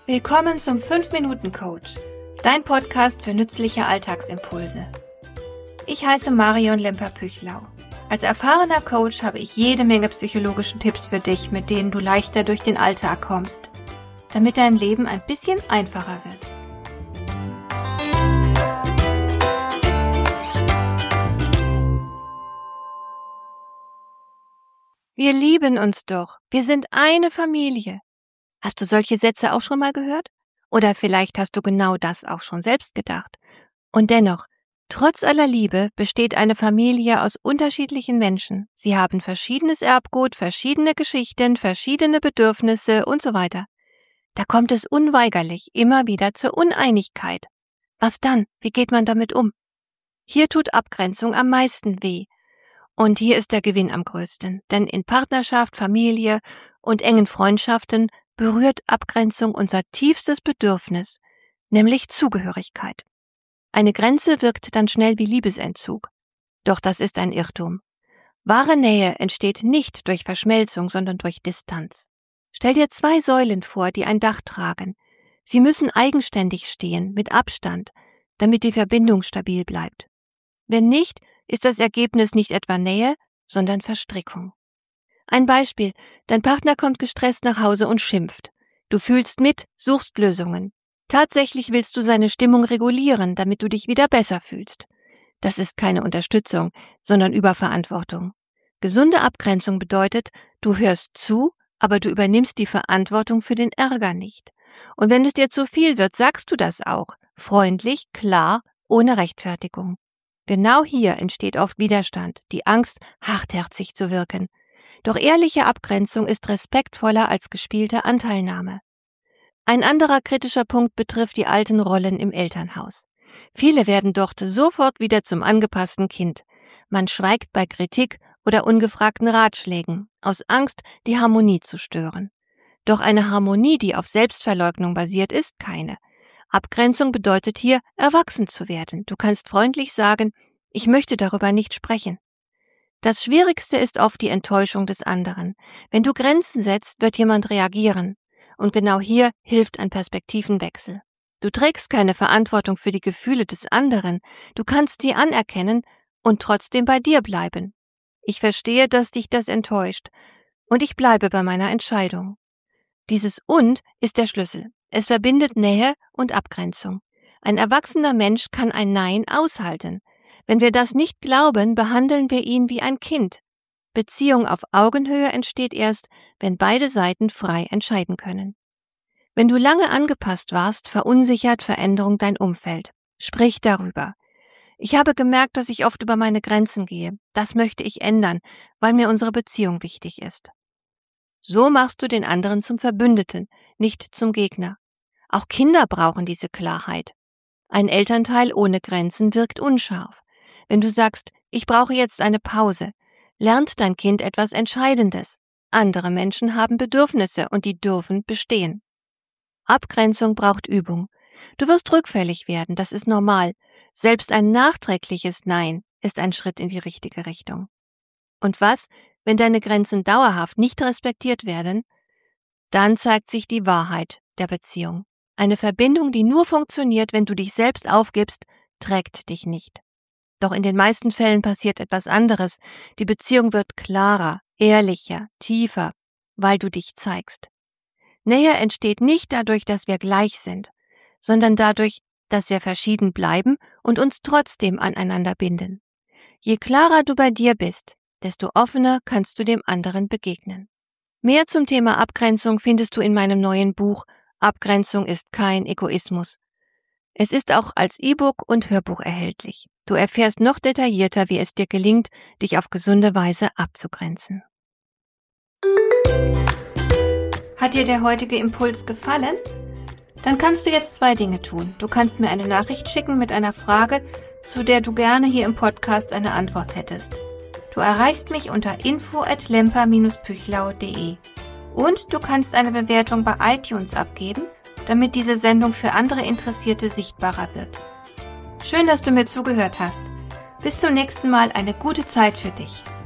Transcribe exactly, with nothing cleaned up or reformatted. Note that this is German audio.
Willkommen zum fünf Minuten Coach, dein Podcast für nützliche Alltagsimpulse. Ich heiße Marion Lemper-Püchlau. Als erfahrener Coach habe ich jede Menge psychologische Tipps für dich, mit denen du leichter durch den Alltag kommst, damit dein Leben ein bisschen einfacher wird. Wir lieben uns doch. Wir sind eine Familie. Hast du solche Sätze auch schon mal gehört? Oder vielleicht hast du genau das auch schon selbst gedacht. Und dennoch, trotz aller Liebe besteht eine Familie aus unterschiedlichen Menschen. Sie haben verschiedenes Erbgut, verschiedene Geschichten, verschiedene Bedürfnisse und so weiter. Da kommt es unweigerlich immer wieder zur Uneinigkeit. Was dann? Wie geht man damit um? Hier tut Abgrenzung am meisten weh. Und hier ist der Gewinn am größten. Denn in Partnerschaft, Familie und engen Freundschaften berührt Abgrenzung unser tiefstes Bedürfnis, nämlich Zugehörigkeit. Eine Grenze wirkt dann schnell wie Liebesentzug. Doch das ist ein Irrtum. Wahre Nähe entsteht nicht durch Verschmelzung, sondern durch Distanz. Stell dir zwei Säulen vor, die ein Dach tragen. Sie müssen eigenständig stehen, mit Abstand, damit die Verbindung stabil bleibt. Wenn nicht, ist das Ergebnis nicht etwa Nähe, sondern Verstrickung. Ein Beispiel, dein Partner kommt gestresst nach Hause und schimpft. Du fühlst mit, suchst Lösungen. Tatsächlich willst du seine Stimmung regulieren, damit du dich wieder besser fühlst. Das ist keine Unterstützung, sondern Überverantwortung. Gesunde Abgrenzung bedeutet, du hörst zu, aber du übernimmst die Verantwortung für den Ärger nicht. Und wenn es dir zu viel wird, sagst du das auch. Freundlich, klar, ohne Rechtfertigung. Genau hier entsteht oft Widerstand, die Angst, hartherzig zu wirken. Doch ehrliche Abgrenzung ist respektvoller als gespielte Anteilnahme. Ein anderer kritischer Punkt betrifft die alten Rollen im Elternhaus. Viele werden dort sofort wieder zum angepassten Kind. Man schweigt bei Kritik oder ungefragten Ratschlägen, aus Angst, die Harmonie zu stören. Doch eine Harmonie, die auf Selbstverleugnung basiert, ist keine. Abgrenzung bedeutet hier, erwachsen zu werden. Du kannst freundlich sagen, ich möchte darüber nicht sprechen. Das Schwierigste ist oft die Enttäuschung des anderen. Wenn du Grenzen setzt, wird jemand reagieren. Und genau hier hilft ein Perspektivenwechsel. Du trägst keine Verantwortung für die Gefühle des anderen. Du kannst sie anerkennen und trotzdem bei dir bleiben. Ich verstehe, dass dich das enttäuscht. Und ich bleibe bei meiner Entscheidung. Dieses Und ist der Schlüssel. Es verbindet Nähe und Abgrenzung. Ein erwachsener Mensch kann ein Nein aushalten. Wenn wir das nicht glauben, behandeln wir ihn wie ein Kind. Beziehung auf Augenhöhe entsteht erst, wenn beide Seiten frei entscheiden können. Wenn du lange angepasst warst, verunsichert Veränderung dein Umfeld. Sprich darüber. Ich habe gemerkt, dass ich oft über meine Grenzen gehe. Das möchte ich ändern, weil mir unsere Beziehung wichtig ist. So machst du den anderen zum Verbündeten, nicht zum Gegner. Auch Kinder brauchen diese Klarheit. Ein Elternteil ohne Grenzen wirkt unscharf. Wenn du sagst, ich brauche jetzt eine Pause, lernt dein Kind etwas Entscheidendes. Andere Menschen haben Bedürfnisse und die dürfen bestehen. Abgrenzung braucht Übung. Du wirst rückfällig werden, das ist normal. Selbst ein nachträgliches Nein ist ein Schritt in die richtige Richtung. Und was, wenn deine Grenzen dauerhaft nicht respektiert werden? Dann zeigt sich die Wahrheit der Beziehung. Eine Verbindung, die nur funktioniert, wenn du dich selbst aufgibst, trägt dich nicht. Doch in den meisten Fällen passiert etwas anderes. Die Beziehung wird klarer, ehrlicher, tiefer, weil du dich zeigst. Nähe entsteht nicht dadurch, dass wir gleich sind, sondern dadurch, dass wir verschieden bleiben und uns trotzdem aneinander binden. Je klarer du bei dir bist, desto offener kannst du dem anderen begegnen. Mehr zum Thema Abgrenzung findest du in meinem neuen Buch Abgrenzung ist kein Egoismus. Es ist auch als E-Book und Hörbuch erhältlich. Du erfährst noch detaillierter, wie es dir gelingt, dich auf gesunde Weise abzugrenzen. Hat dir der heutige Impuls gefallen? Dann kannst du jetzt zwei Dinge tun. Du kannst mir eine Nachricht schicken mit einer Frage, zu der du gerne hier im Podcast eine Antwort hättest. Du erreichst mich unter info at lemper dash püchlau punkt de. Und du kannst eine Bewertung bei iTunes abgeben, damit diese Sendung für andere Interessierte sichtbarer wird. Schön, dass du mir zugehört hast. Bis zum nächsten Mal, eine gute Zeit für dich.